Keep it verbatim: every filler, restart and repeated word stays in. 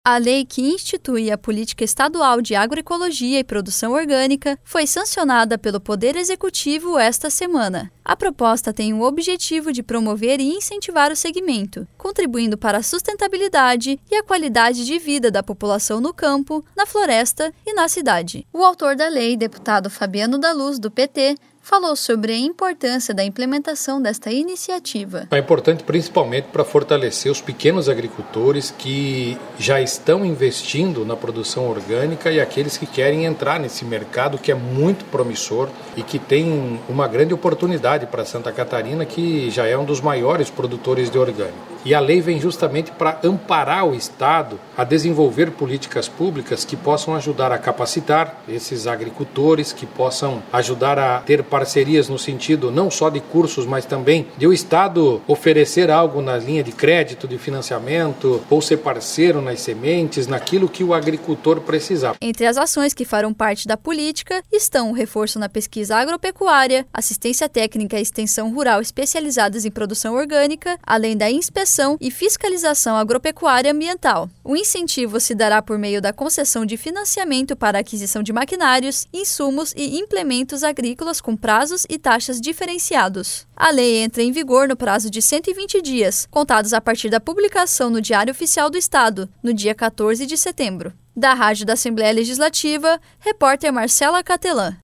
A lei que institui a Política Estadual de Agroecologia e Produção Orgânica foi sancionada pelo Poder Executivo esta semana. A proposta tem o objetivo de promover e incentivar o segmento, contribuindo para a sustentabilidade e a qualidade de vida da população no campo, na floresta e na cidade. O autor da lei, deputado Fabiano da Luz, do P T, falou sobre a importância da implementação desta iniciativa. É importante principalmente para fortalecer os pequenos agricultores que já estão investindo na produção orgânica e aqueles que querem entrar nesse mercado que é muito promissor e que tem uma grande oportunidade para Santa Catarina, que já é um dos maiores produtores de orgânico. E a lei vem justamente para amparar o Estado a desenvolver políticas públicas que possam ajudar a capacitar esses agricultores, que possam ajudar a ter parcerias no sentido não só de cursos, mas também de o Estado oferecer algo na linha de crédito, de financiamento, ou ser parceiro nas sementes, naquilo que o agricultor precisar. Entre as ações que farão parte da política estão o reforço na pesquisa agropecuária, assistência técnica e extensão rural especializadas em produção orgânica, além da inspeção e fiscalização agropecuária e ambiental. O incentivo se dará por meio da concessão de financiamento para a aquisição de maquinários, insumos e implementos agrícolas com prazos e taxas diferenciados. A lei entra em vigor no prazo de cento e vinte dias, contados a partir da publicação no Diário Oficial do Estado, no dia quatorze de setembro. Da Rádio da Assembleia Legislativa, repórter Marcela Catelã.